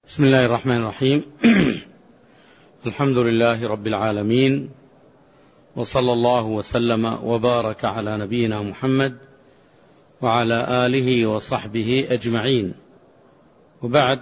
بسم الله الرحمن الرحيم. الحمد لله رب العالمين، وصلى الله وسلم وبارك على نبينا محمد وعلى آله وصحبه أجمعين، وبعد،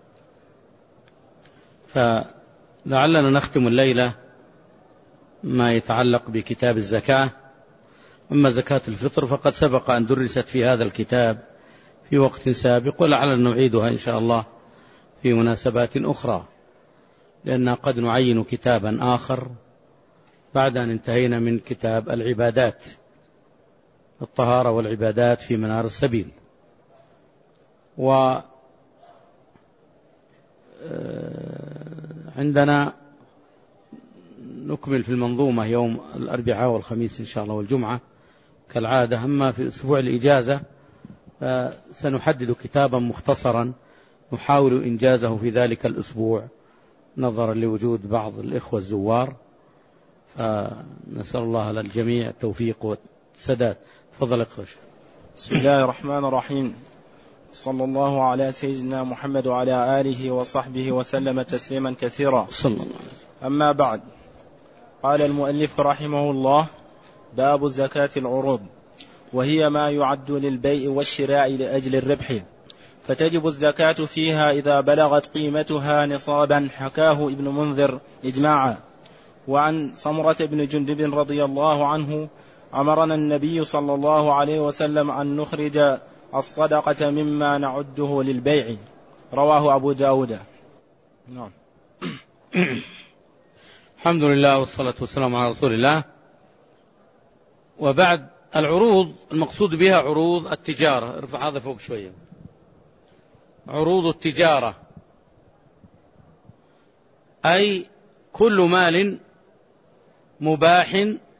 فلعلنا نختم الليلة ما يتعلق بكتاب الزكاة. أما زكاة الفطر فقد سبق أن درست في هذا الكتاب في وقت سابق، ولعلنا نعيدها إن شاء الله في مناسبات أخرى، لأننا قد نعين كتابا آخر بعد أن انتهينا من كتاب العبادات، الطهارة والعبادات في منار السبيل. وعندنا نكمل في المنظومة يوم الأربعاء والخميس إن شاء الله والجمعة كالعادة. أما في أسبوع الإجازة سنحدد كتابا مختصرا نحاول إنجازه في ذلك الأسبوع نظرا لوجود بعض الإخوة الزوار، فنسأل الله للجميع التوفيق والسداد. فضل اقرأ. بسم الله الرحمن الرحيم، صلى الله على سيدنا محمد وعلى آله وصحبه وسلم تسليما كثيرا. صلى الله عليه وسلم. أما بعد، قال المؤلف رحمه الله: باب زكاة العروض، وهي ما يعد للبيع والشراء لأجل الربح، فتجب الزكاة فيها إذا بلغت قيمتها نصابا، حكاه ابن منذر إجماعا. وعن سمرة بن جندب رضي الله عنه: أمرنا النبي صلى الله عليه وسلم أن نخرج الصدقة مما نعده للبيع. رواه أبو داود. نعم. الحمد لله والصلاة والسلام على رسول الله. وبعد، العروض المقصود بها عروض التجارة. ارفع هذا فوق شوية. عروض التجارة أي كل مال مباح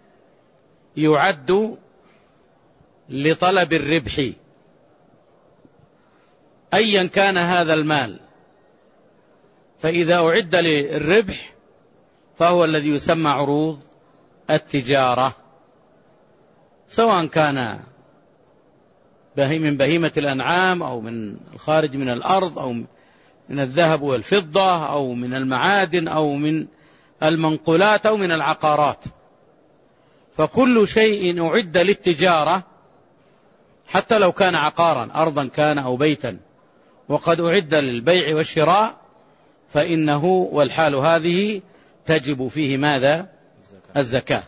يعد لطلب الربح، أيا كان هذا المال، فإذا أعد للربح فهو الذي يسمى عروض التجارة، سواء كان من بهيمة الأنعام أو من الخارج من الأرض أو من الذهب والفضة أو من المعادن أو من المنقولات أو من العقارات. فكل شيء أعد للتجارة، حتى لو كان عقارا، أرضا كان أو بيتا، وقد أعد للبيع والشراء، فإنه والحال هذه تجب فيه ماذا؟ الزكاة.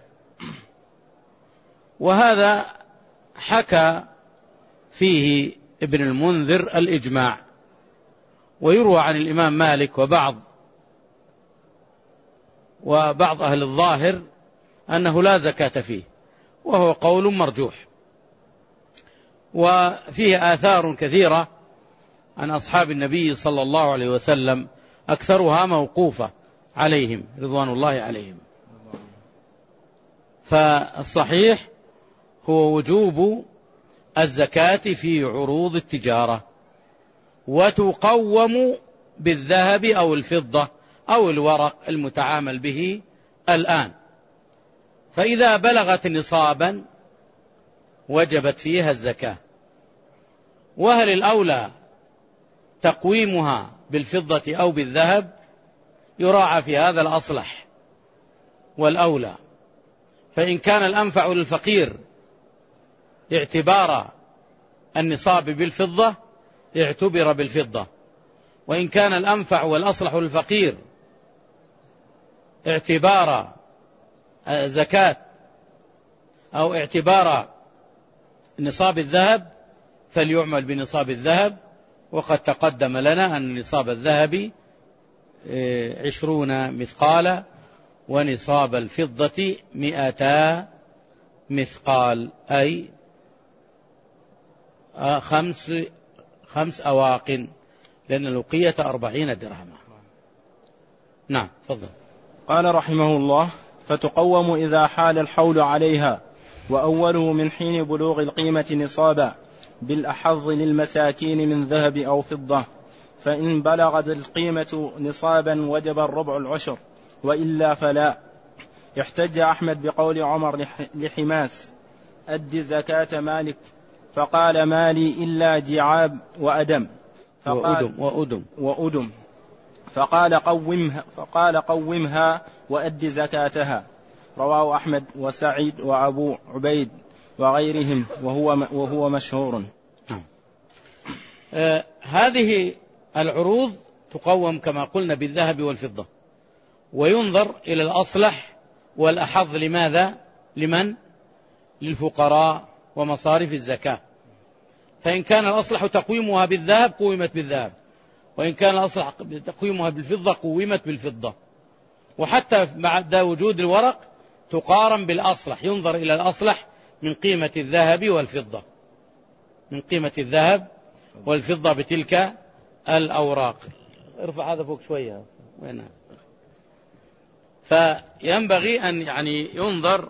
وهذا حكى فيه ابن المنذر الإجماع، ويروى عن الإمام مالك وبعض أهل الظاهر أنه لا زكاة فيه، وهو قول مرجوح. وفيه آثار كثيرة عن أصحاب النبي صلى الله عليه وسلم، أكثرها موقوفة عليهم رضوان الله عليهم. فالصحيح هو وجوب الزكاة في عروض التجارة، وتقوم بالذهب أو الفضة أو الورق المتعامل به الآن. فإذا بلغت نصابا وجبت فيها الزكاة. وهل الأولى تقويمها بالفضة أو بالذهب؟ يراعى في هذا الأصلح والأولى. فإن كان الأنفع للفقير اعتبار النصاب بالفضة اعتبر بالفضة، وإن كان الأنفع والأصلح للفقير اعتبار زكاة أو اعتبار نصاب الذهب فليعمل بنصاب الذهب. وقد تقدم لنا أن نصاب الذهب 20 مثقالا، ونصاب الفضة 200 مثقال، أي 5 أواق، لأن الوقية 40 درهما. نعم، تفضل. قال رحمه الله: فتقوم إذا حال الحول عليها، وأوله من حين بلوغ القيمة نصابا، بالأحظ للمساكين من ذهب أو فضة. فإن بلغت القيمة نصابا وجب الربع العشر، وإلا فلا. احتج أحمد بقول عمر لحماس: أد زكاة مالك، فقال: مالي إلا جعاب وأدم. فقال: وأدم. فقال قومها وأد زكاتها. رواه أحمد وسعيد وأبو عبيد وغيرهم وهو مشهور. هذه العروض تقوم كما قلنا بالذهب والفضة، وينظر إلى الأصلح والأحظ. لماذا؟ لمن؟ للفقراء ومصارف الزكاة. فإن كان الأصلح تقويمها بالذهب قومت بالذهب، وإن كان الأصلح تقويمها بالفضة قومت بالفضة. وحتى بعد وجود الورق تقارن بالأصلح، ينظر إلى الأصلح من قيمة الذهب والفضة، من قيمة الذهب والفضة بتلك الأوراق. ارفع هذا فوق شوية. وين؟ فينبغي أن ينظر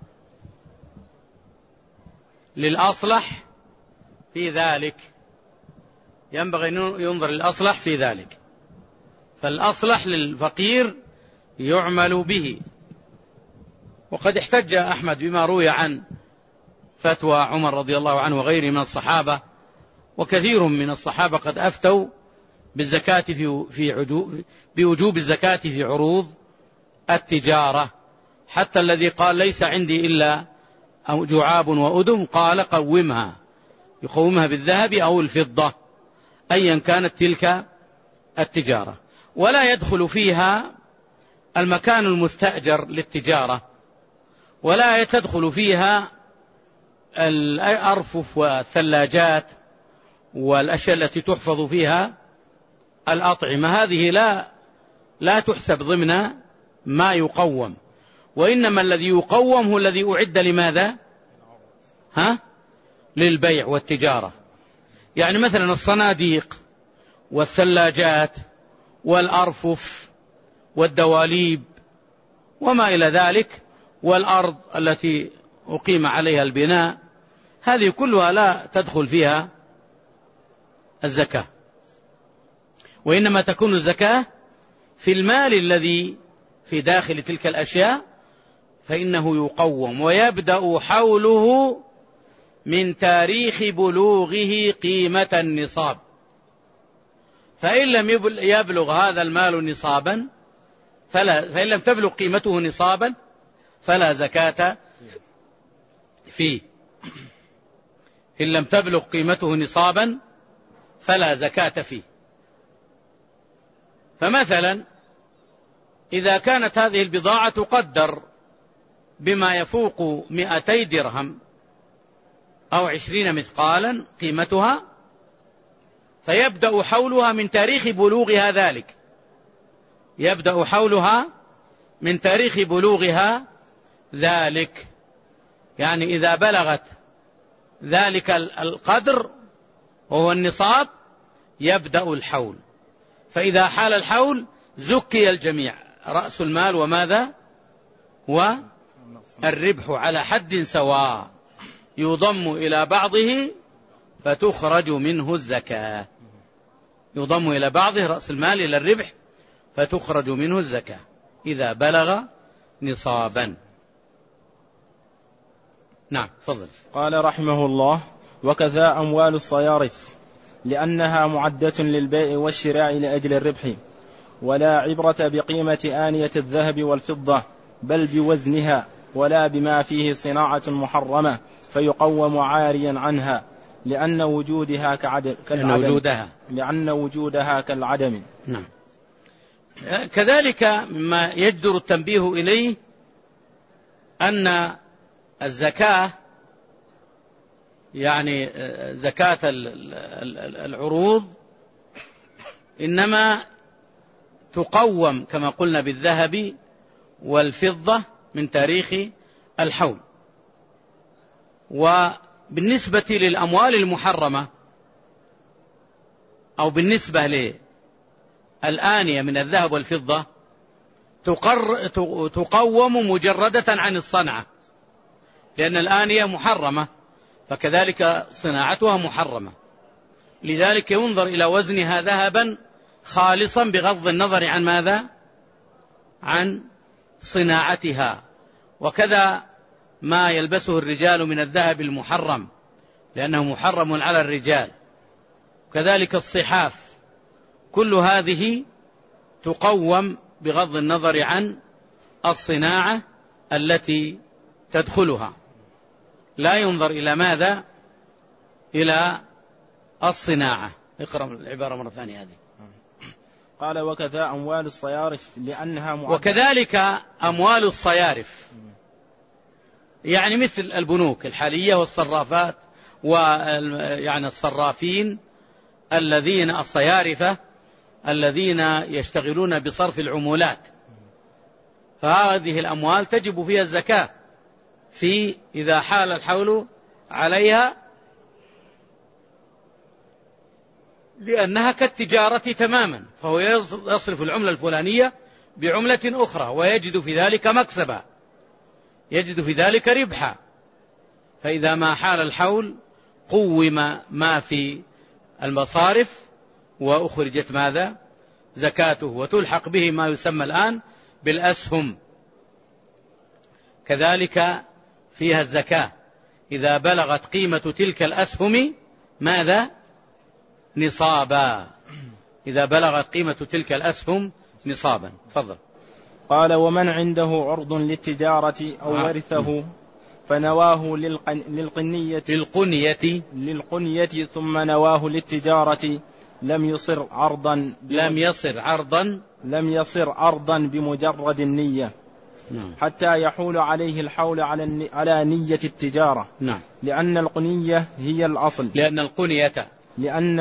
للأصلح في ذلك، ينبغي أن ينظر للأصلح في ذلك. فالأصلح للفقير يعمل به. وقد احتج أحمد بما روي عن فتوى عمر رضي الله عنه وغيره من الصحابة، وكثير من الصحابة قد أفتوا بالزكاة بوجوب الزكاة في عروض التجارة. حتى الذي قال ليس عندي إلا جعاب وأدم قال قومها، يقومها بالذهب أو الفضة أيا كانت تلك التجارة. ولا يدخل فيها المكان المستأجر للتجارة، ولا تدخل فيها الأرفف والثلاجات والأشياء التي تحفظ فيها الأطعمة. هذه لا تحسب ضمن ما يقوم، وإنما الذي يقوم هو الذي أعد لماذا؟ للبيع والتجارة. يعني مثلا الصناديق والثلاجات والأرفف والدواليب وما إلى ذلك، والأرض التي أقيم عليها البناء، هذه كلها لا تدخل فيها الزكاة، وإنما تكون الزكاة في المال الذي في داخل تلك الأشياء، فإنه يقوم ويبدأ حوله من تاريخ بلوغه قيمة النصاب. فإن لم يبلغ هذا المال نصابا فإن لم تبلغ قيمته نصابا فلا زكاة فيه. إن لم تبلغ قيمته نصابا فلا زكاة فيه. فمثلا إذا كانت هذه البضاعة تقدر بما يفوق 200 درهم أو 20 مثقالا قيمتها، فيبدأ حولها من تاريخ بلوغها ذلك، يبدأ حولها من تاريخ بلوغها ذلك. يعني إذا بلغت ذلك القدر وهو النصاب يبدأ الحول، فإذا حال الحول زكي الجميع، رأس المال وماذا؟ والربح على حد سواء، يضم إلى بعضه فتخرج منه الزكاة. يضم إلى بعضه رأس المال إلى الربح فتخرج منه الزكاة إذا بلغ نصابا. نعم فضل. قال رحمه الله: وكذا أموال الصيارف، لأنها معدة للبيع والشراء لأجل الربح، ولا عبرة بقيمة آنية الذهب والفضة بل بوزنها، ولا بما فيه صناعة محرمة فيقوم عاريا عنها، لأن وجودها كالعدم. نعم. كذلك مما يجدر التنبيه إليه أن الزكاة، يعني زكاة العروض، إنما تقوم كما قلنا بالذهب والفضة من تاريخ الحول. وبالنسبة للأموال المحرمة أو بالنسبة للآنية من الذهب والفضة تقوم مجردة عن الصنعة، لأن الآنية محرمة، فكذلك صناعتها محرمة. لذلك ينظر إلى وزنها ذهبا خالصا بغض النظر عن ماذا؟ عن صناعتها. وكذا ما يلبسه الرجال من الذهب المحرم، لأنه محرم على الرجال. كذلك الصحاف، كل هذه تقوم بغض النظر عن الصناعة التي تدخلها، لا ينظر إلى ماذا؟ إلى الصناعة. اقرأ العبارة مرة ثانية هذه. قال وكذا أموال الصيارف لأنها وكذلك أموال الصيارف، يعني مثل البنوك الحالية والصرافات، ويعني الصرافين الذين الصيارفة الذين يشتغلون بصرف العمولات، فهذه الأموال تجب فيها الزكاة في إذا حال الحول عليها، لأنها كالتجارة تماما، فهو يصرف العملة الفلانية بعملة أخرى ويجد في ذلك مكسبا، يجد في ذلك ربحا. فإذا ما حال الحول قوم ما في المصارف وأخرجت ماذا؟ زكاته، وتلحق به ما يسمى الآن بالأسهم، كذلك فيها الزكاة إذا بلغت قيمة تلك الأسهم ماذا؟ نصابا، إذا بلغت قيمة تلك الأسهم نصابا. فضل. قال ومن عنده عرض للتجارة أو ورثه فنواه للقنية ثم نواه للتجارة لم يصر عرضا بمجرد النية حتى يحول عليه الحول على نية التجارة. لأن القنية هي الأصل، لأن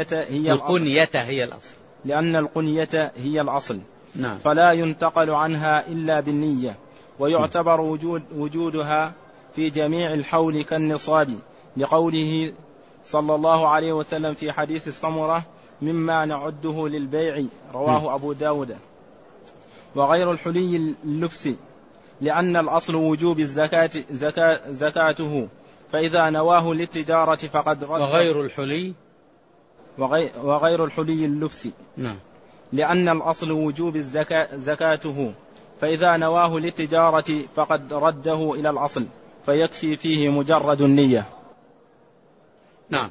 القنية هي الأصل فلا ينتقل عنها إلا بالنية، ويعتبر وجودها في جميع الحول كالنصاب، لقوله صلى الله عليه وسلم في حديث السمرة مما نعده للبيع، رواه أبو داود. وغير الحلي اللبس، لأن الأصل وجوب الزكاة زكاته، فإذا نواه للتجارة فقد رد. وغير الحلي اللبس لأن الأصل وجوب زكاته، فإذا نواه للتجارة فقد رده إلى الأصل، فيكفي فيه مجرد النية. نعم.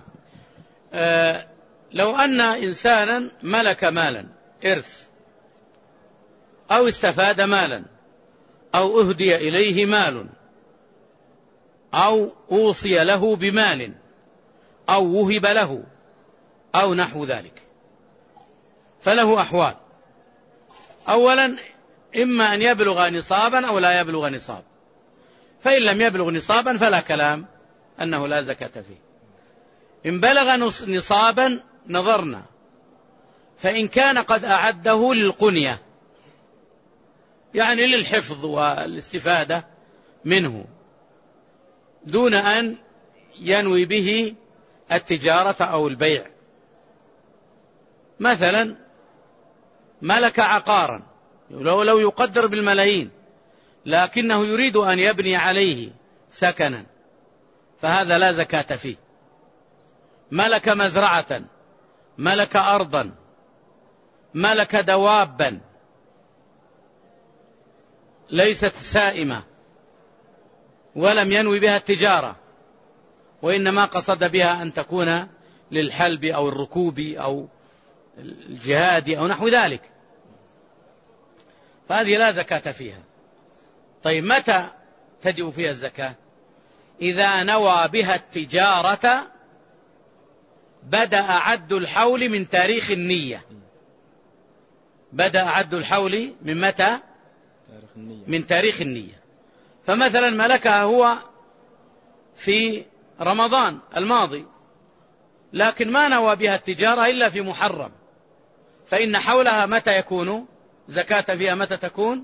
لو أن إنسانا ملك مالا إرث، أو استفاد مالا، أو أهدي إليه مال، أو أوصي له بمال، أو وهب له، أو نحو ذلك، فله أحوال. أولا إما أن يبلغ نصابا أو لا يبلغ نصاب، فإن لم يبلغ نصابا فلا كلام أنه لا زكاة فيه. إن بلغ نصابا نظرنا، فإن كان قد أعده للقنية، يعني للحفظ والاستفادة منه، دون أن ينوي به التجارة أو البيع. مثلا ملك عقارا لو يقدر بالملايين، لكنه يريد أن يبني عليه سكنا، فهذا لا زكاة فيه. ملك مزرعة، ملك أرضا، ملك دوابا ليست سائمة ولم ينوي بها التجارة، وإنما قصد بها أن تكون للحلب أو الركوب أو الجهاد أو نحو ذلك، فهذه لا زكاة فيها. طيب متى تجب فيها الزكاة؟ إذا نوى بها التجارة بدأ عد الحول من تاريخ النية. بدأ عد الحول من متى؟ من تاريخ النية. فمثلا ملكها هو في رمضان الماضي، لكن ما نوى بها التجارة إلا في محرم، فإن حولها متى يكون زكاة فيها؟ متى تكون؟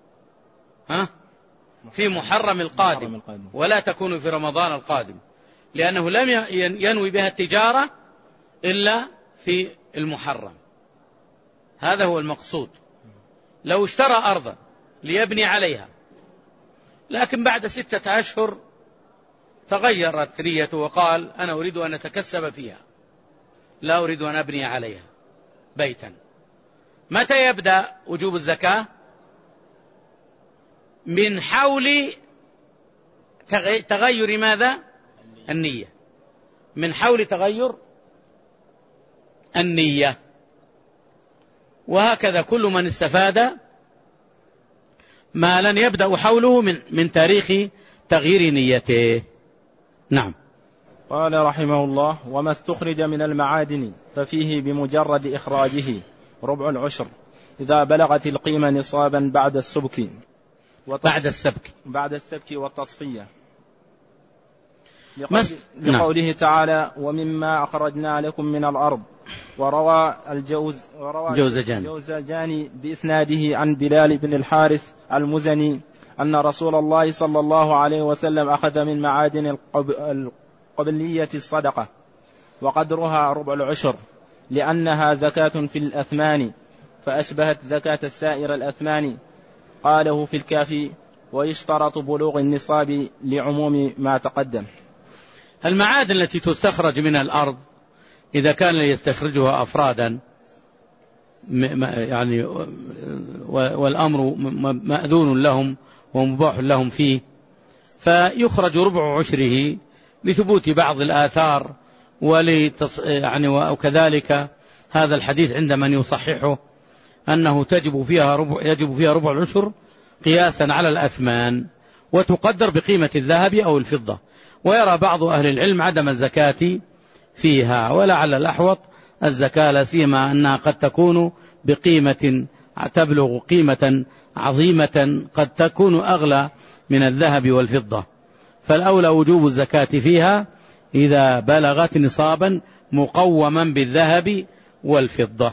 في محرم القادم، ولا تكون في رمضان القادم، لأنه لم ينوي بها التجارة إلا في المحرم. هذا هو المقصود. لو اشترى أرضا ليبني عليها، لكن بعد 6 أشهر تغيرت نيته وقال أنا أريد أن أتكسب فيها، لا أريد أن أبني عليها بيتا، متى يبدأ وجوب الزكاة؟ من حول تغير ماذا؟ النية. من حول تغير النية. وهكذا كل من استفاد ما لن يبدأ حوله من تاريخ تغيير نيته. نعم. قال رحمه الله: وما استخرج من المعادن ففيه بمجرد إخراجه ربع العشر إذا بلغت القيمة نصابا بعد السبك والتصفية، لقوله تعالى: ومما أخرجنا لكم من الأرض. وروى الجوزجاني بإسناده عن بلال بن الحارث المزني أن رسول الله صلى الله عليه وسلم أخذ من معادن القبلية الصدقة وقدرها ربع العشر لأنها زكاة في الأثمان فأشبهت زكاة السائر الأثمان. قاله في الكافي: ويشترط بلوغ النصاب لعموم ما تقدم. المعادن التي تستخرج من الأرض إذا كان يستخرجها أفرادا يعني والأمر مأذون لهم ومباح لهم فيه، فيخرج ربع عشره لثبوت بعض الآثار وكذلك هذا الحديث عند من يصححه أنه يجب فيها ربع العشر قياسا على الأثمان وتقدر بقيمة الذهب أو الفضة. ويرى بعض أهل العلم عدم الزكاة فيها، ولعل الأحوط الزكاة، لا سيما أنها قد تكون بقيمة تبلغ قيمة عظيمة قد تكون أغلى من الذهب والفضة، فالأولى وجوب الزكاة فيها إذا بلغت نصابا مقوما بالذهب والفضة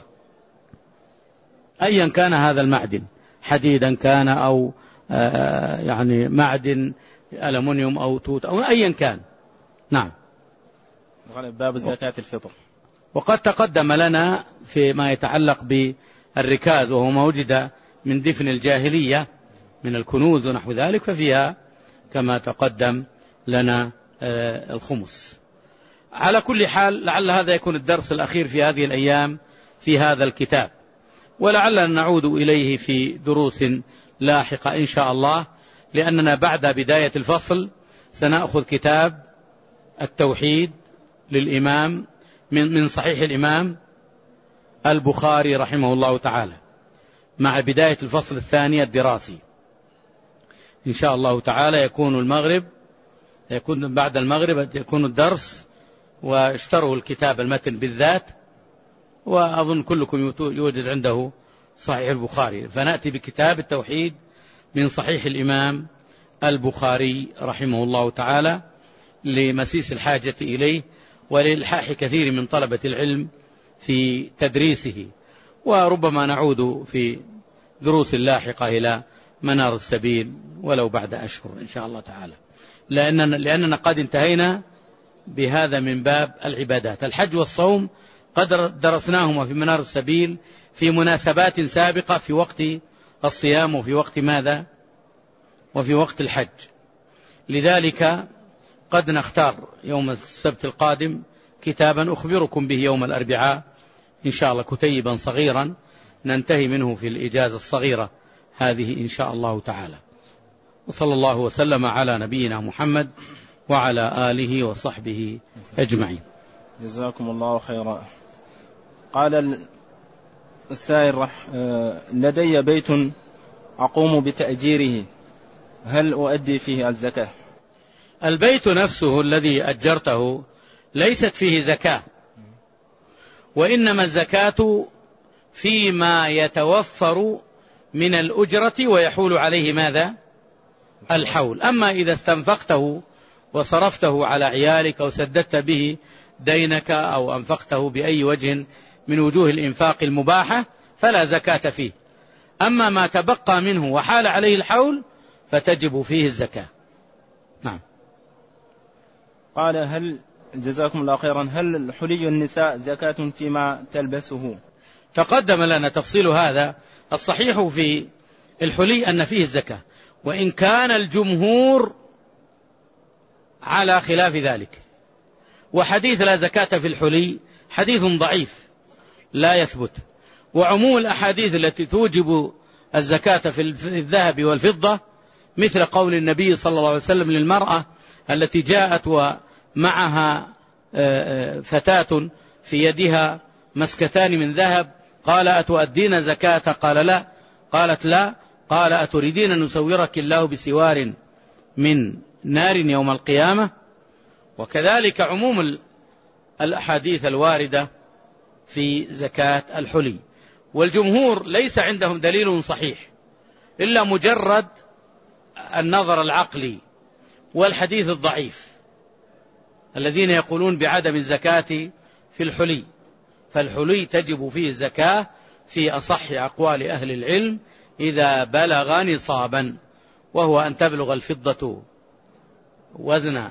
أيا كان هذا المعدن، حديدا كان أو يعني معدن ألمنيوم أو توت أو أيا كان. نعم. باب الزكاة الفطر. وقد تقدم لنا فيما يتعلق بالركاز وهو ما وجد من دفن الجاهلية من الكنوز ونحو ذلك، ففيها كما تقدم لنا الخمس. على كل حال لعل هذا يكون الدرس الأخير في هذه الأيام في هذا الكتاب، ولعلنا نعود إليه في دروس لاحقة إن شاء الله، لأننا بعد بداية الفصل سنأخذ كتاب التوحيد للإمام من صحيح الإمام البخاري رحمه الله تعالى، مع بداية الفصل الثاني الدراسي إن شاء الله تعالى. يكون بعد المغرب يكون الدرس، واشتروا الكتاب المتن بالذات، وأظن كلكم يوجد عنده صحيح البخاري، فنأتي بكتاب التوحيد من صحيح الإمام البخاري رحمه الله تعالى لمسيس الحاجة إليه ولإلحاح كثير من طلبة العلم في تدريسه. وربما نعود في دروس لاحقة إلى منار السبيل ولو بعد أشهر إن شاء الله تعالى، لأننا قد انتهينا بهذا من باب العبادات. الحج والصوم قد درسناهما في منار السبيل في مناسبات سابقة في وقت الصيام وفي وقت ماذا؟ وفي وقت الحج. لذلك قد نختار يوم السبت القادم كتابا أخبركم به يوم الأربعاء إن شاء الله، كتيبا صغيرا ننتهي منه في الإجازة الصغيرة هذه إن شاء الله تعالى. وصلى الله وسلم على نبينا محمد وعلى آله وصحبه أجمعين. جزاكم الله خيرا. قال السائل: لدي بيت أقوم بتأجيره، هل أؤدي فيه الزكاة؟ البيت نفسه الذي أجرته ليست فيه زكاة، وإنما الزكاة فيما يتوفر من الأجرة ويحول عليه ماذا؟ الحول. أما إذا استنفقته وصرفته على عيالك أو سددت به دينك أو أنفقته بأي وجه من وجوه الإنفاق المباحة فلا زكاة فيه. أما ما تبقى منه وحال عليه الحول فتجب فيه الزكاة. نعم. قال: هل جزاكم الله خيرا، هل حلي النساء زكاة فيما تلبسه؟ تقدم لنا تفصيل هذا. الصحيح في الحلي أن فيه الزكاة، وإن كان الجمهور على خلاف ذلك. وحديث لا زكاة في الحلي حديث ضعيف لا يثبت، وعموم الأحاديث التي توجب الزكاة في الذهب والفضة مثل قول النبي صلى الله عليه وسلم للمرأة التي جاءت ومعها فتاة في يدها مسكتان من ذهب قال أتؤدين زكاة؟ قال لا. قالت لا. قال أتريدين أن يسورك الله بسوار من نار يوم القيامة؟ وكذلك عموم الأحاديث الواردة في زكاة الحلي. والجمهور ليس عندهم دليل صحيح إلا مجرد النظر العقلي والحديث الضعيف، الذين يقولون بعدم الزكاة في الحلي. فالحلي تجب فيه الزكاة في أصح أقوال أهل العلم إذا بلغ نصابا، وهو أن تبلغ الفضة وزن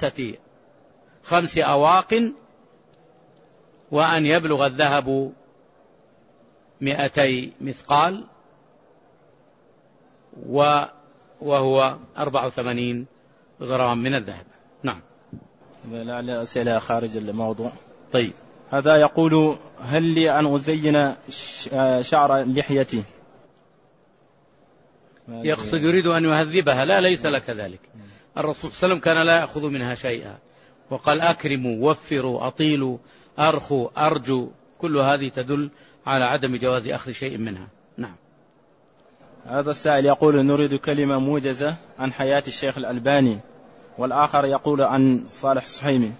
5 أواق، وأن يبلغ الذهب 200 مثقال، وهو 84 غرام من الذهب. نعم. لعل أسئلة خارج الموضوع. طيب. هذا يقول: هل لي أن أزين شعر لحيتي؟ يقصد يريد أن يهذبها. لا، ليس لك ذلك. الرسول صلى الله عليه وسلم كان لا يأخذ منها شيئا، وقال: أكرموا، وفروا، أطيلوا، أرخوا، أرجوا. كل هذه تدل على عدم جواز أخذ شيء منها. نعم. هذا السائل يقول: نريد كلمة موجزة عن حياة الشيخ الألباني. والآخر يقول عن صالح الصحيمي.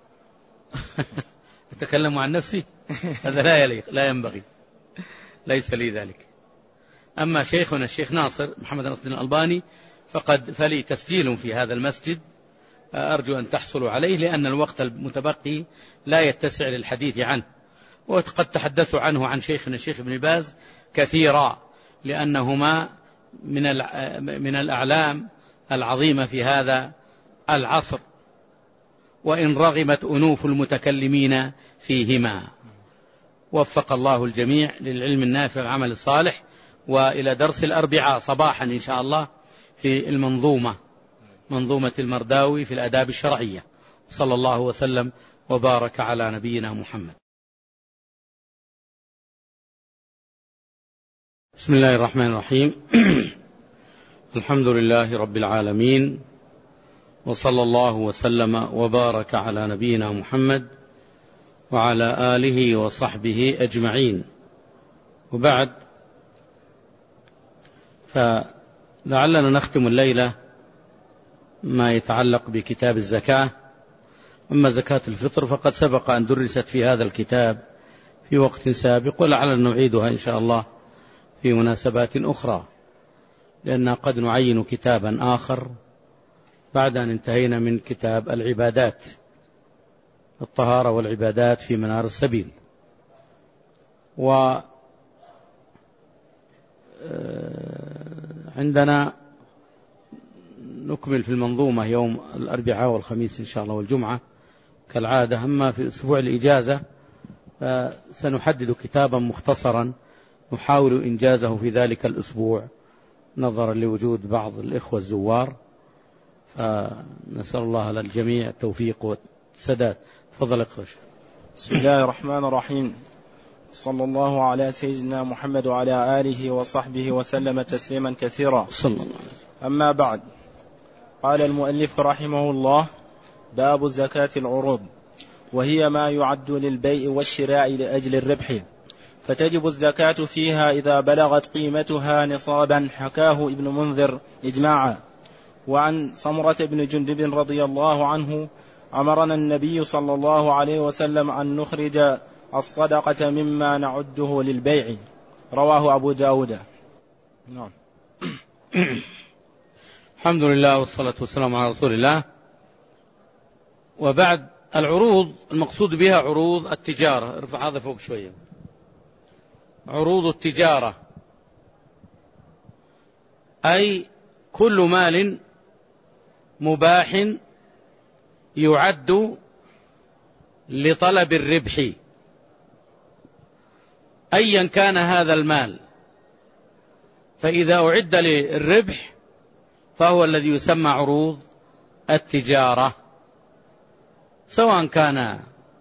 أتكلم عن نفسي؟ هذا لا يليق، لا ينبغي، ليس لي ذلك. أما شيخنا الشيخ ناصر محمد ناصر الألباني فلي تسجيل في هذا المسجد، أرجو أن تحصلوا عليه، لأن الوقت المتبقي لا يتسع للحديث عنه. وقد تحدثوا عنه عن شيخنا الشيخ ابن باز كثيرا، لأنهما من الأعلام العظيمة في هذا العصر، وإن رغمت أنوف المتكلمين فيهما. وفق الله الجميع للعلم النافع والعمل الصالح. وإلى درس الأربعاء صباحا إن شاء الله في منظومة المرداوي في الآداب الشرعية. صلى الله وسلم وبارك على نبينا محمد. بسم الله الرحمن الرحيم. الحمد لله رب العالمين، وصلى الله وسلم وبارك على نبينا محمد وعلى آله وصحبه أجمعين. وبعد، فلعلنا نختم الليلة ما يتعلق بكتاب الزكاة. أما زكاة الفطر فقد سبق أن درست في هذا الكتاب في وقت سابق، ولعلنا نعيدها إن شاء الله في مناسبات أخرى، لأننا قد نعين كتابا آخر بعد أن انتهينا من كتاب العبادات، الطهارة والعبادات في منار السبيل. وعندنا نكمل في المنظومة يوم الأربعاء والخميس إن شاء الله والجمعة كالعادة. أما في أسبوع الإجازة سنحدد كتابا مختصرا نحاول إنجازه في ذلك الأسبوع، نظرا لوجود بعض الإخوة الزوار، فنسأل الله للجميع التوفيق والسداد. تفضل اقرأ. بسم الله الرحمن الرحيم. صلى الله على سيدنا محمد وعلى آله وصحبه وسلم تسليما كثيرا. صلى الله عليه وسلم. أما بعد، قال المؤلف رحمه الله: باب زكاة العروض، وهي ما يعد للبيع والشراء لأجل الربح، فتجب الزكاة فيها إذا بلغت قيمتها نصابا، حكاه ابن منذر إجماعا. وعن سمرة بن جندب رضي الله عنه: أمرنا النبي صلى الله عليه وسلم أن نخرج الصدقة مما نعده للبيع. رواه أبو داود. نعم. الحمد لله والصلاة والسلام على رسول الله. وبعد، العروض المقصود بها عروض التجارة. ارفع هذا فوق شوية. عروض التجارة أي كل مال مباح يعد لطلب الربح، أيا كان هذا المال، فإذا أعد للربح فهو الذي يسمى عروض التجارة، سواء كان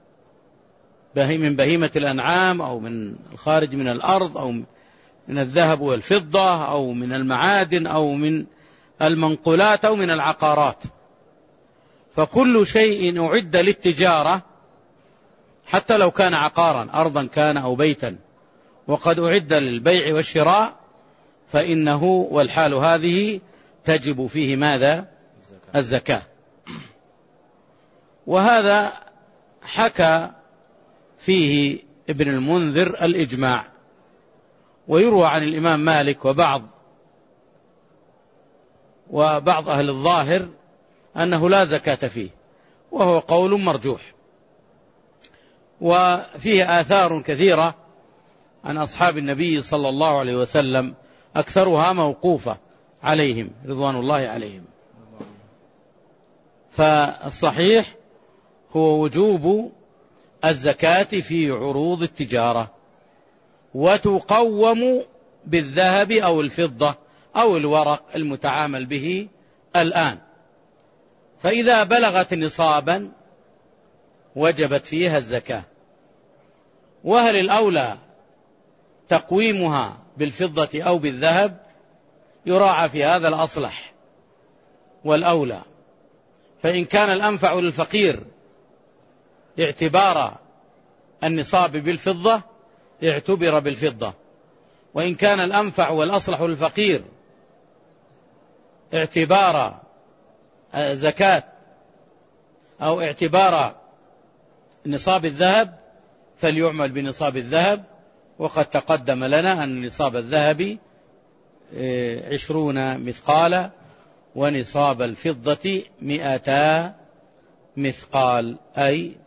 من بهيمة الأنعام أو من الخارج من الأرض أو من الذهب والفضة أو من المعادن أو من المنقولات أو من العقارات. فكل شيء أعد للتجارة، حتى لو كان عقارا، أرضا كان أو بيتا، وقد أعد للبيع والشراء فإنه والحال هذه تجب فيه ماذا؟ الزكاة. وهذا حكى فيه ابن المنذر الإجماع، ويروى عن الإمام مالك وبعض أهل الظاهر أنه لا زكاة فيه، وهو قول مرجوح. وفيه آثار كثيرة عن أصحاب النبي صلى الله عليه وسلم أكثرها موقوفة عليهم رضوان الله عليهم. فالصحيح هو وجوب الزكاة في عروض التجارة، وتقوم بالذهب أو الفضة أو الورق المتعامل به الآن. فإذا بلغت نصابا وجبت فيها الزكاة. وهل الأولى تقويمها بالفضة أو بالذهب؟ يراعى في هذا الأصلح والأولى. فإن كان الأنفع للفقير اعتبار النصاب بالفضة اعتبر بالفضة، وإن كان الأنفع والأصلح للفقير اعتبار زكاة أو اعتبار نصاب الذهب فليعمل بنصاب الذهب. وقد تقدم لنا أن نصاب الذهب 20 مثقالا، ونصاب الفضة 200 مثقال، أي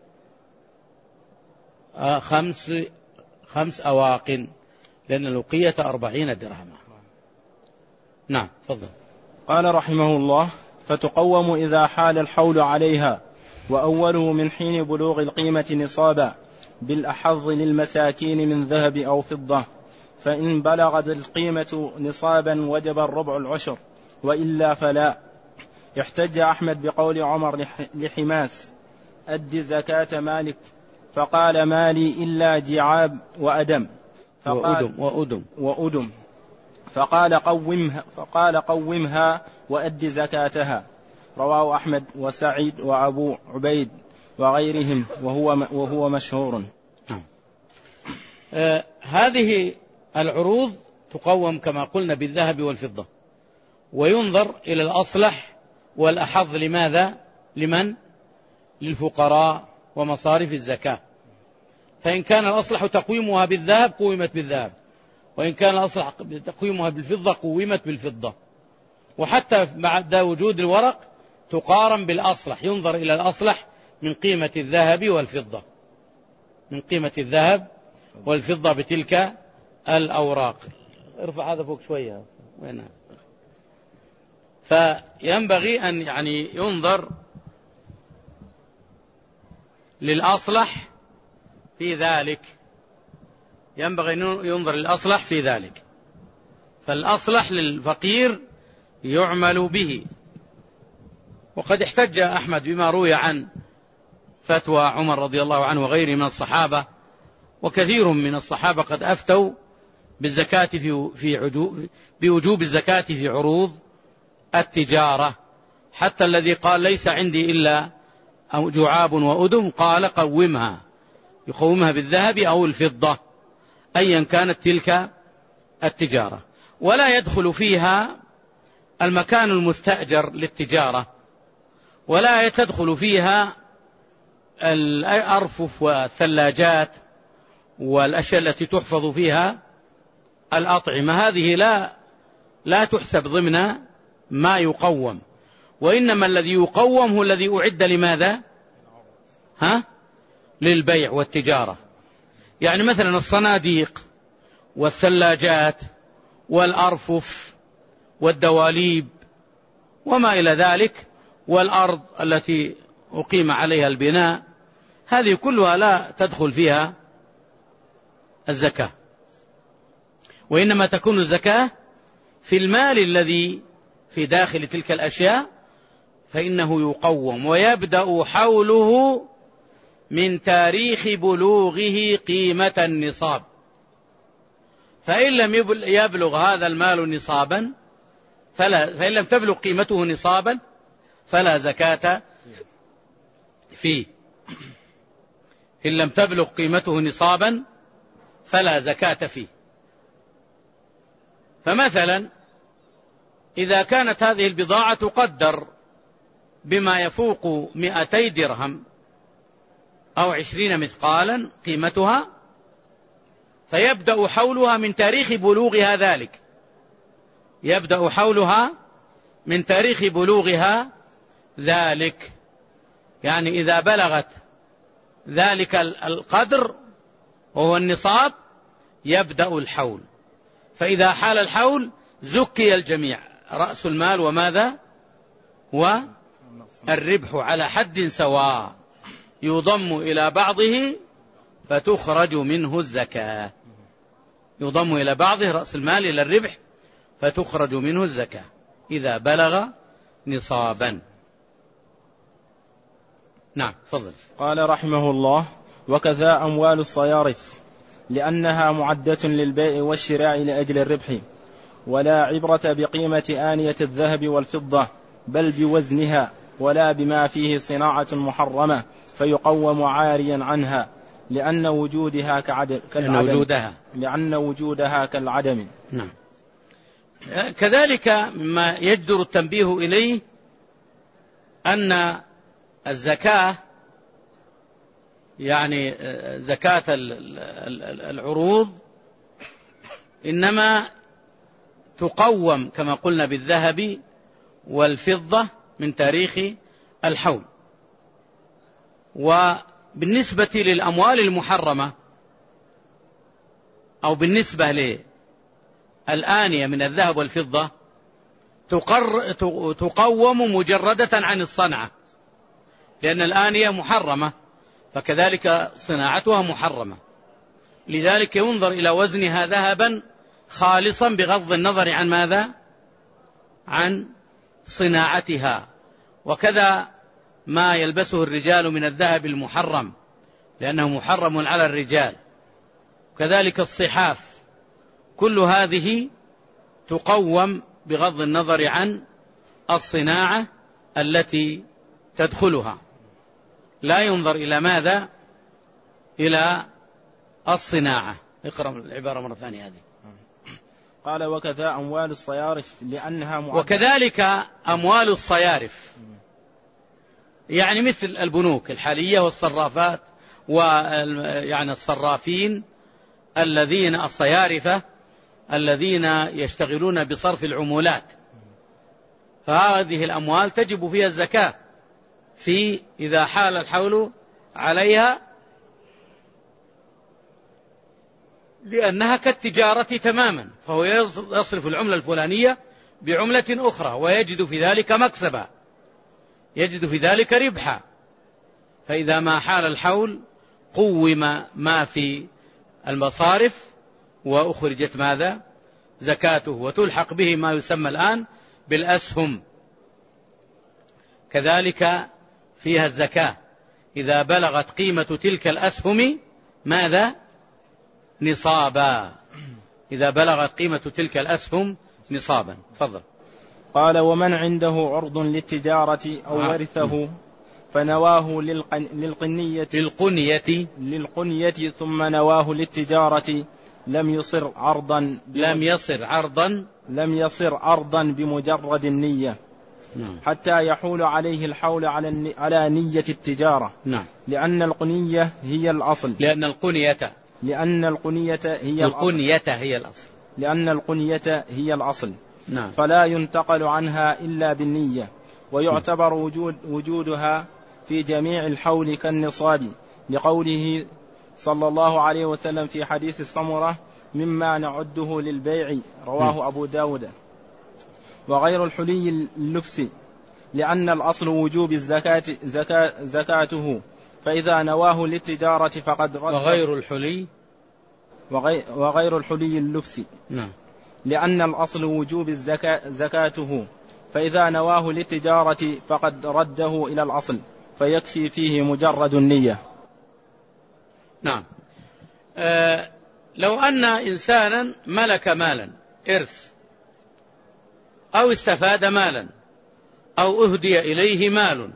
5 أواق، لأن الوقية 40 درهما. نعم، تفضل. قال رحمه الله: فتقوم إذا حال الحول عليها، وأوله من حين بلوغ القيمة نصابا، بالأحظ للمساكين من ذهب أو فضة. فإن بلغت القيمة نصابا وجب الربع العشر، وإلا فلا. احتج أحمد بقول عمر لحماس: أد زكاة مالك، فقال: مالي إلا جعاب وأدم. وأدم. فقال قومها وأد زكاتها. رواه أحمد وسعيد وأبو عبيد وغيرهم، وهو مشهور. هذه العروض تقوم كما قلنا بالذهب والفضة، وينظر إلى الأصلح والأحظ. لماذا؟ لمن؟ للفقراء ومصارف الزكاة. فإن كان الأصلح تقويمها بالذهب قومت بالذهب، وإن كان الأصلح تقويمها بالفضة قومت بالفضة. وحتى بعد وجود الورق تقارن بالأصلح، ينظر إلى الأصلح من قيمة الذهب والفضة، من قيمة الذهب والفضة بتلك الأوراق. ارفع هذا فوق شوية. وينها؟ فينبغي أن ينظر للأصلح في ذلك، ينبغي أن ينظر للأصلح في ذلك. فالأصلح للفقير يعمل به. وقد احتج أحمد بما روي عن فتوى عمر رضي الله عنه وغيره من الصحابة، وكثير من الصحابة قد أفتوا بالزكاة بوجوب الزكاة في عروض التجارة. حتى الذي قال ليس عندي إلا جعاب وأدم قال قومها، يقومها بالذهب أو الفضة أيا كانت تلك التجارة. ولا يدخل فيها المكان المستأجر للتجارة، ولا تدخل فيها الأرفف والثلاجات والأشياء التي تحفظ فيها الأطعمة. هذه لا تحسب ضمن ما يقوم، وإنما الذي يقوم هو الذي أعد لماذا؟ للبيع والتجارة. يعني مثلا الصناديق والثلاجات والأرفف والدواليب وما إلى ذلك، والأرض التي أقيم عليها البناء، هذه كلها لا تدخل فيها الزكاة، وإنما تكون الزكاة في المال الذي في داخل تلك الأشياء، فإنه يقوم ويبدأ حوله من تاريخ بلوغه قيمة النصاب. فإن لم يبلغ هذا المال نصابا فإن لم تبلغ قيمته نصابا فلا زكاة فيه. إن لم تبلغ قيمته نصابا فلا زكاة فيه. فمثلا إذا كانت هذه البضاعة تقدر بما يفوق 200 درهم أو 20 مثقالا قيمتها، فيبدأ حولها من تاريخ بلوغها ذلك، يبدأ حولها من تاريخ بلوغها ذلك، يعني إذا بلغت ذلك القدر وهو النصاب يبدأ الحول. فإذا حال الحول زكي الجميع، رأس المال وماذا والربح على حد سواء، يضم إلى بعضه فتخرج منه الزكاة، يضم إلى بعضه رأس المال إلى الربح فتخرج منه الزكاة إذا بلغ نصابا. نعم تفضل. قال رحمه الله: وكذا أموال الصيارف، لأنها معدة للبيع والشراء لأجل الربح، ولا عبرة بقيمة آنية الذهب والفضة بل بوزنها، ولا بما فيه صناعة محرمة فيقوم عاريا عنها، لأن وجودها كالعدم. نعم. كذلك مما يجدر التنبيه إليه أن الزكاة، يعني زكاة العروض، إنما تقوم كما قلنا بالذهب والفضة من تاريخ الحول. وبالنسبة للأموال المحرمة أو بالنسبة للآنية من الذهب والفضة تقوم مجردة عن الصنعة، لأن الآنية محرمة فكذلك صناعتها محرمة، لذلك ينظر إلى وزنها ذهبا خالصا بغض النظر عن ماذا؟ عن صناعتها. وكذا ما يلبسه الرجال من الذهب المحرم لأنه محرم على الرجال، كذلك الصحاف، كل هذه تقوم بغض النظر عن الصناعة التي تدخلها، لا ينظر إلى ماذا؟ إلى الصناعة. اقرأ العبارة مرة ثانية هذه. قال: وكذا أموال الصيارف، لأنها وكذلك أموال الصيارف، يعني مثل البنوك الحالية والصرافات، ويعني الصرافين الذين الصيارفة الذين يشتغلون بصرف العمولات، فهذه الأموال تجب فيها الزكاة في إذا حال الحول عليها، لأنها كالتجارة تماما، فهو يصرف العملة الفلانية بعملة أخرى ويجد في ذلك مكسبا، يجد في ذلك ربحا. فإذا ما حال الحول قوم ما في المصارف وأخرجت ماذا؟ زكاته، وتلحق به ما يسمى الآن بالأسهم، كذلك فيها الزكاة إذا بلغت قيمة تلك الأسهم ماذا؟ نصابا، إذا بلغت قيمة تلك الأسهم نصابا. فضل. قال: ومن عنده عرض للتجارة أو ورثه فنواه للقنية ثم نواه للتجارة لم يصر عرضا بمجرد النية، حتى يحول عليه الحول على نية التجارة. لأن القنية هي الأصل، لأن القنية هي الأصل. فلا ينتقل عنها إلا بالنية، ويعتبر وجودها في جميع الحول كالنصاب، لقوله صلى الله عليه وسلم في حديث السمرة: مما نعده للبيع، رواه أبو داود. وغير الحلي اللبس، لأن الأصل وجوب الزكاة زكاته، فإذا نواه للتجارة فقد رد. وغير الحلي اللبس، لأن الأصل وجوب زكاته، فإذا نواه للتجارة فقد رده إلى الأصل، فيكفي فيه مجرد النية. نعم. لو أن إنسانا ملك مالا إرث، أو استفاد مالا، أو أهدي إليه مال،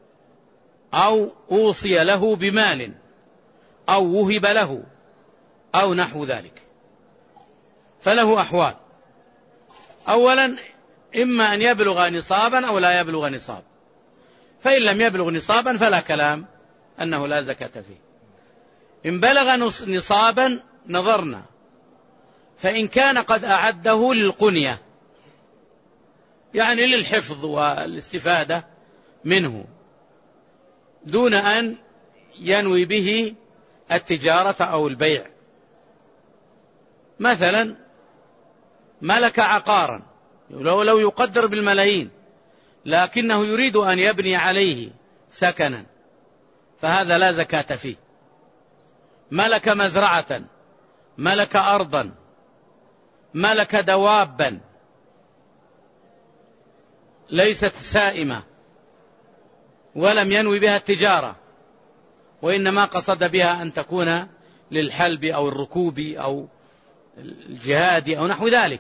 أو أوصي له بمال، أو وهب له، أو نحو ذلك. فله أحوال: أولا إما أن يبلغ نصابا أو لا يبلغ نصاب، فإن لم يبلغ نصابا فلا كلام أنه لا زكاة فيه. إن بلغ نصابا نظرنا، فإن كان قد أعده للقنية، يعني للحفظ والاستفادة منه، دون أن ينوي به التجارة أو البيع. مثلا ملك عقارا لو يقدر بالملايين، لكنه يريد أن يبني عليه سكنا، فهذا لا زكاة فيه. ملك مزرعة، ملك أرضا، ملك دوابا ليست سائمة ولم ينوي بها التجارة، وإنما قصد بها أن تكون للحلب أو الركوب أو الجهاد أو نحو ذلك،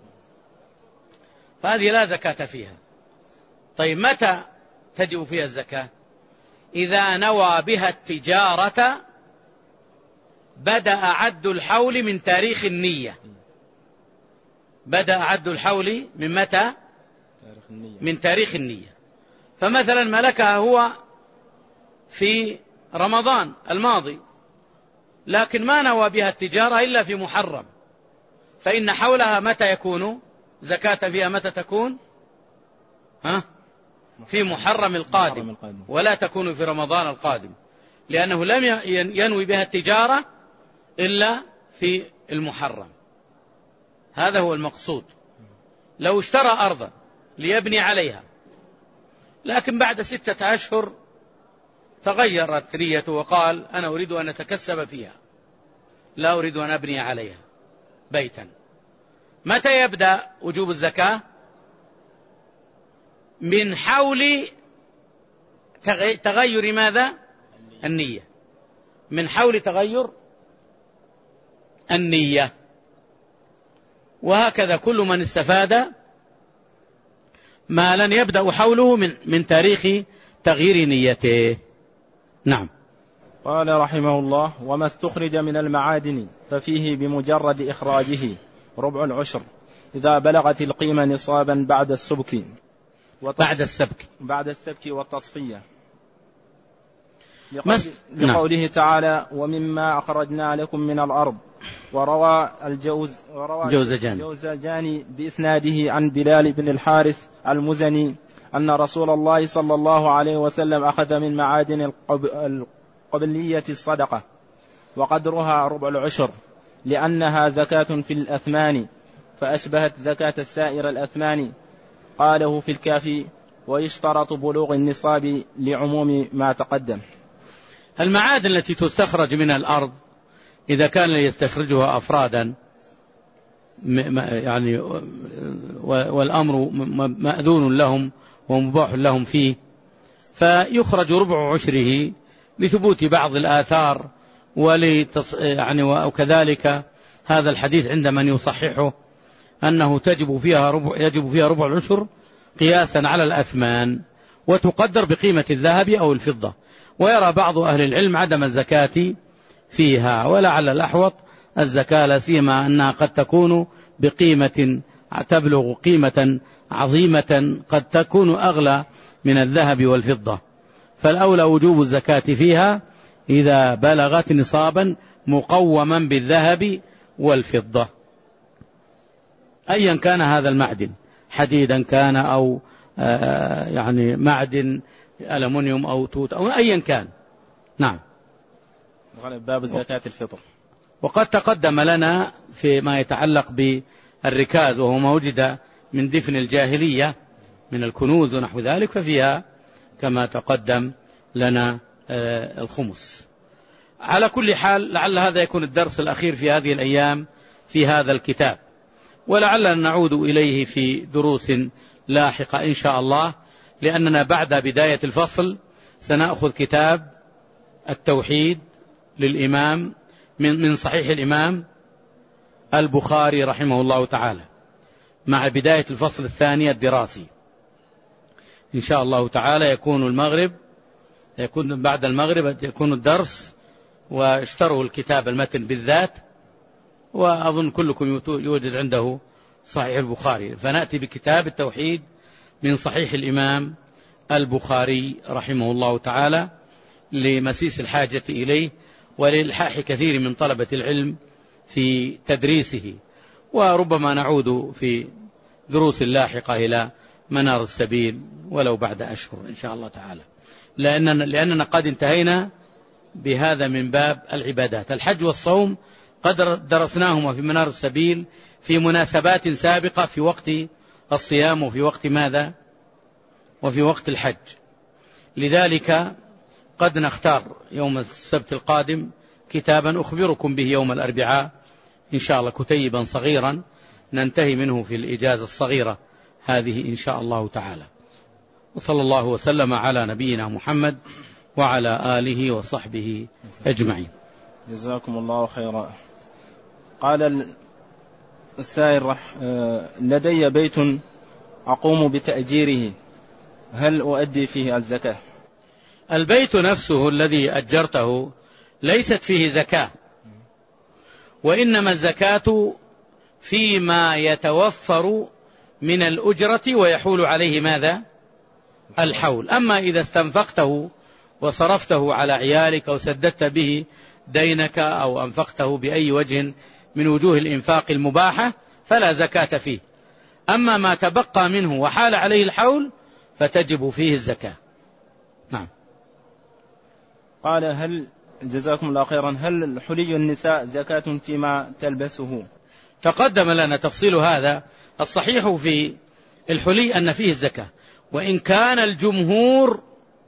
فهذه لا زكاة فيها. طيب متى تجب فيها الزكاة؟ إذا نوى بها التجارة بدأ عد الحول من تاريخ النية. بدأ عد الحول من متى؟ من تاريخ النية. فمثلا ملكها هو في رمضان الماضي، لكن ما نوى بها التجارة إلا في محرم، فإن حولها متى يكون زكاة فيها؟ متى تكون؟ في محرم القادم، ولا تكون في رمضان القادم، لأنه لم ينوي بها التجارة إلا في المحرم. هذا هو المقصود. لو اشترى أرضا ليبني عليها، لكن بعد 6 أشهر تغيرت نيته وقال أنا أريد أن أتكسب فيها، لا أريد أن أبني عليها بيتا، متى يبدأ وجوب الزكاة؟ من حول تغير ماذا؟ النية. من حول تغير النية. وهكذا كل من استفاد مالا يبدأ حوله من تاريخ تغيير نيته. نعم. قال رحمه الله: وما استخرج من المعادن ففيه بمجرد إخراجه ربع العشر إذا بلغت القيمة نصابا بعد السبك والتصفية، لقوله تعالى: ومما أخرجنا لكم من الأرض. وروى الجوزجاني بإسناده عن بلال بن الحارث المزني أن رسول الله صلى الله عليه وسلم أخذ من معادن القبلية الصدقة، وقدرها ربع العشر، لأنها زكاة في الأثمان، فأشبهت زكاة السائر الأثمان. قاله في الكافي: ويشترط بلوغ النصاب لعموم ما تقدم. المعادن التي تستخرج من الأرض إذا كان يستخرجها أفرادا يعني والأمر مأذون لهم ومباح لهم فيه، فيخرج ربع عشره لثبوت بعض الآثار وكذلك هذا الحديث عند من يصححه أنه يجب فيها ربع العشر قياسا على الأثمان، وتقدر بقيمة الذهب أو الفضة. ويرى بعض أهل العلم عدم الزكاة فيها، ولعل الأحوط الزكاة، لا سيما أنها قد تكون بقيمة تبلغ قيمة عظيمة، قد تكون أغلى من الذهب والفضة، فالأولى وجوب الزكاة فيها إذا بلغت نصابا مقوما بالذهب والفضة، أيا كان هذا المعدن، حديدا كان أو يعني معدن ألمنيوم أو توت أو أيا كان. نعم. باب الزكاة الفطر. وقد تقدم لنا فيما يتعلق بالركاز، وهو ما وجد من دفن الجاهلية من الكنوز ونحو ذلك، ففيها كما تقدم لنا الخمس. على كل حال لعل هذا يكون الدرس الأخير في هذه الأيام في هذا الكتاب، ولعلنا نعود إليه في دروس لاحقة إن شاء الله، لأننا بعد بداية الفصل سنأخذ كتاب التوحيد للإمام من صحيح الإمام البخاري رحمه الله تعالى، مع بداية الفصل الثاني الدراسي إن شاء الله تعالى. يكون بعد المغرب يكون الدرس، واشتروا الكتاب المتن بالذات وأظن كلكم يوجد عنده صحيح البخاري، فنأتي بكتاب التوحيد من صحيح الإمام البخاري رحمه الله تعالى لمسيس الحاجة إليه ولإلحاح كثير من طلبة العلم في تدريسه. وربما نعود في دروس لاحقة إلى منار السبيل ولو بعد أشهر إن شاء الله تعالى، لأننا قد انتهينا بهذا من باب العبادات. الحج والصوم قد درسناهما في منار السبيل في مناسبات سابقة، في وقت الصيام وفي وقت ماذا؟ وفي وقت الحج. لذلك قد نختار يوم السبت القادم كتابا أخبركم به يوم الأربعاء إن شاء الله، كتيبا صغيرا ننتهي منه في الإجازة الصغيرة هذه إن شاء الله تعالى. وصلى الله وسلم على نبينا محمد وعلى آله وصحبه أجمعين. جزاكم الله خيرا. قال السائل لدي بيت أقوم بتأجيره، هل أؤدي فيه الزكاة؟ البيت نفسه الذي أجرته ليست فيه زكاة، وإنما الزكاة فيما يتوفر من الأجرة ويحول عليه ماذا؟ الحول. أما إذا استنفقته وصرفته على عيالك أو سددت به دينك أو أنفقته بأي وجه من وجوه الإنفاق المباحة فلا زكاة فيه. أما ما تبقى منه وحال عليه الحول فتجب فيه الزكاة. نعم. قال هل جزاكم الله خيرا، هل حلي النساء زكاة فيما تلبسه؟ تقدم لنا تفصيل هذا. الصحيح في الحلي أن فيه الزكاة، وإن كان الجمهور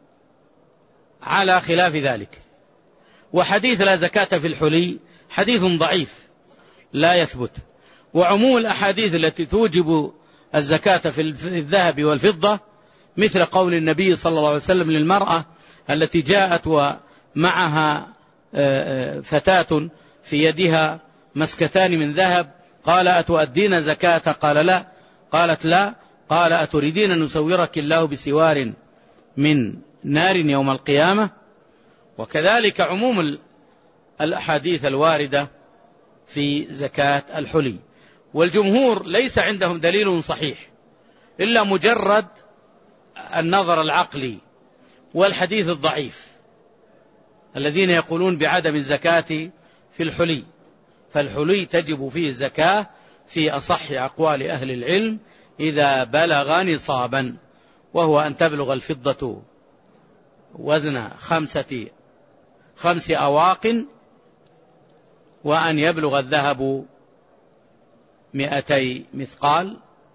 على خلاف ذلك. وحديث لا زكاة في الحلي حديث ضعيف لا يثبت، وعموم الأحاديث التي توجب الزكاة في الذهب والفضة مثل قول النبي صلى الله عليه وسلم للمرأة التي جاءت ومعها فتاة في يدها مسكتان من ذهب، قال أتؤدين زكاة؟ قال لا. قالت لا. قال أتريدين أن نسورك الله بسوار من نار يوم القيامة؟ وكذلك عموم الأحاديث الواردة في زكاة الحلي. والجمهور ليس عندهم دليل صحيح إلا مجرد النظر العقلي والحديث الضعيف الذين يقولون بعدم الزكاة في الحلي. فالحلي تجب فيه الزكاة في أصح أقوال أهل العلم إذا بلغ نصابا، وهو أن تبلغ الفضة وزن 5 أواق، وأن يبلغ الذهب 200 مثقال،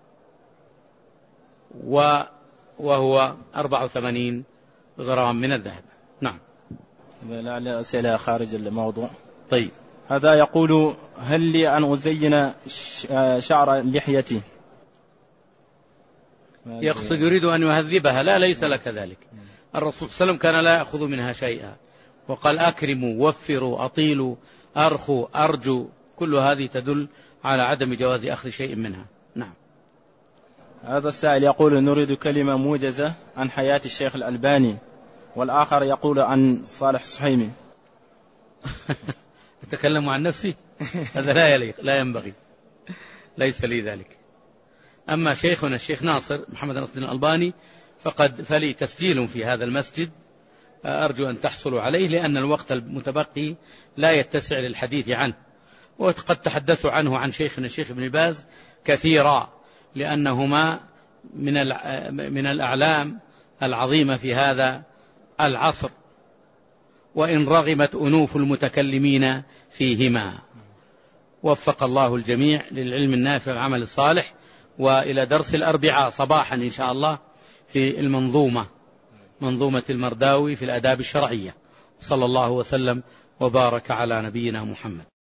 وهو 84 غرام من الذهب. نعم. لعل أسئلة خارج الموضوع. طيب. هذا يقول هل لي أن أزين شعر لحيتي؟ يقصد يريد أن يهذبها. لا، ليس لك ذلك. الرسول صلى الله عليه وسلم كان لا يأخذ منها شيئا، وقال أكرموا وفروا أطيلوا أرخوا أرجوا، كل هذه تدل على عدم جواز أخذ شيء منها. نعم. هذا السائل يقول نريد كلمة موجزة عن حياة الشيخ الألباني، والآخر يقول عن صالح السحيمي. أتكلم عن نفسي؟ هذا لا يليق، لا ينبغي، ليس لي ذلك. أما شيخنا الشيخ ناصر محمد ناصر الألباني فلي تسجيل في هذا المسجد، أرجو أن تحصلوا عليه لأن الوقت المتبقي لا يتسع للحديث عنه. وقد تحدثوا عنه عن شيخنا الشيخ ابن باز كثيرا، لأنهما من الأعلام العظيمة في هذا العصر، وإن رغمت أنوف المتكلمين فيهما. وفق الله الجميع للعلم النافع والعمل الصالح. وإلى درس الأربعاء صباحا إن شاء الله في منظومة المرداوي في الآداب الشرعية. صلى الله وسلم وبارك على نبينا محمد.